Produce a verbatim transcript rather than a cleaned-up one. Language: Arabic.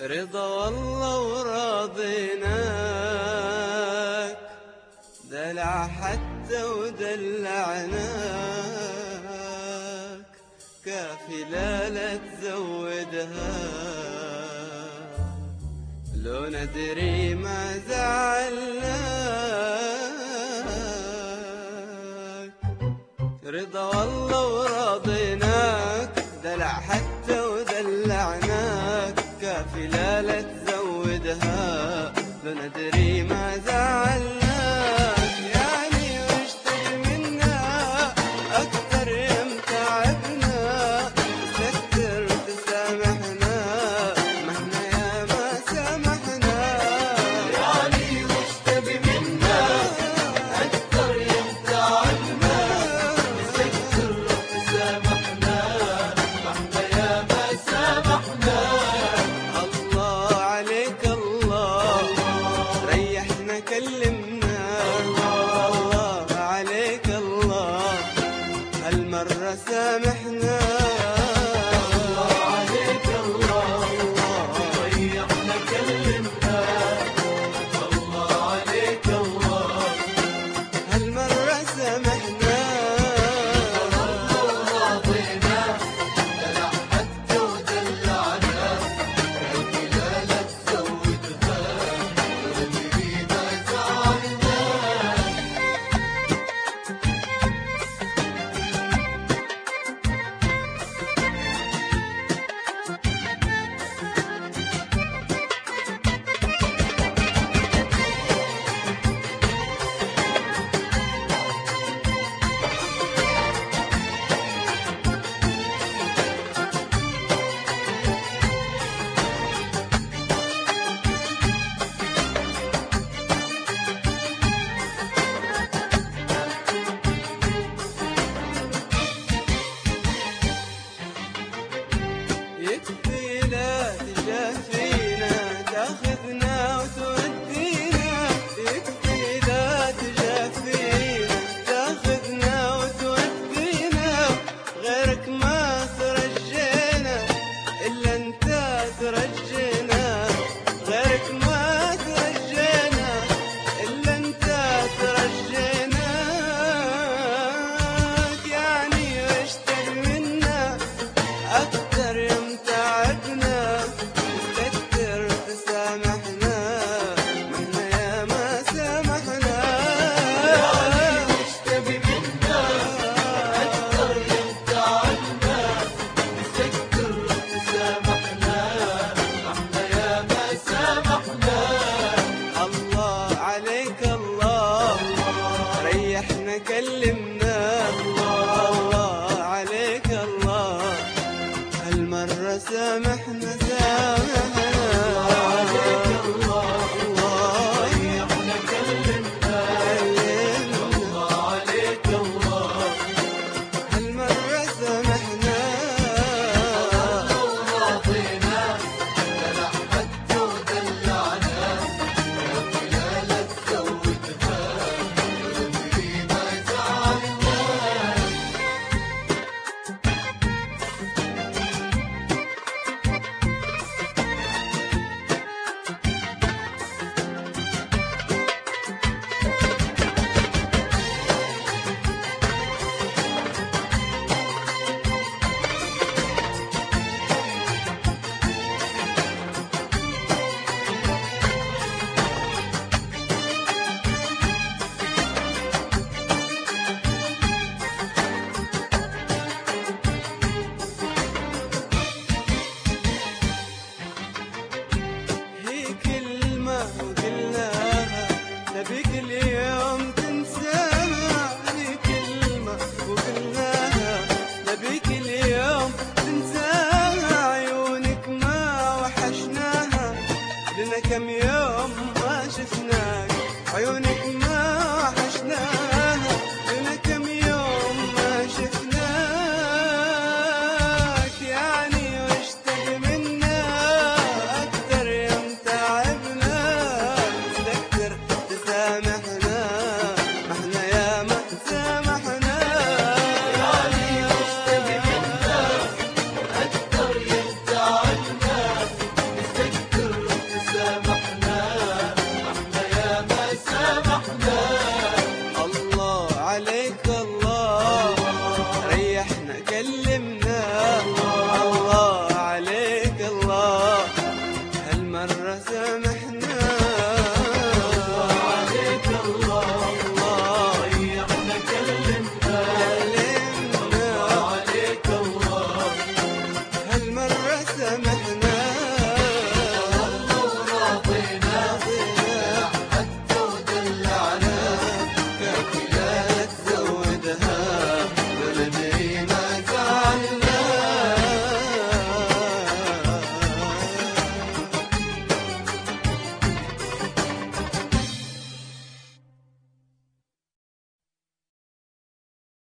رضا والله وراضيناك، دلع حتى ودلعناك، كافي لا لا تزودها، لو ندري ما زعلناك. رضا والله وراضيناك، دلع حتى ودلعناك، كافي لا لا تزودها، لو ندري ما زعلناك. يعني وش تبي منا أكثر يم تعبنا، تستر وتسامحنا مهما يا ما سامحنا. يعني وش تبي منا أكثر يم تعبنا، تستر وتسامحنا مهما يا ما سامحنا. الله عليك الله، ريحنا كلمنا، الله عليك الله، هالمرة سامحنا. الله عليك الله، ريحنا كلمنا، الله عليك الله، هالمرة سامحنا. راضينا دلع حتى ودلعنا، كافي لا لا تزودها، وندري ما زعلنا. يكفي لا تجافينا، تاخذنا وتودينا، يكفي لا تجافينا، تاخذنا وتودينا، غيرك ما ترجينا إلا أنت ترجينا، غيرك ما ترجينا إلا أنت ترجينا. يعني وش تبي منا أكثر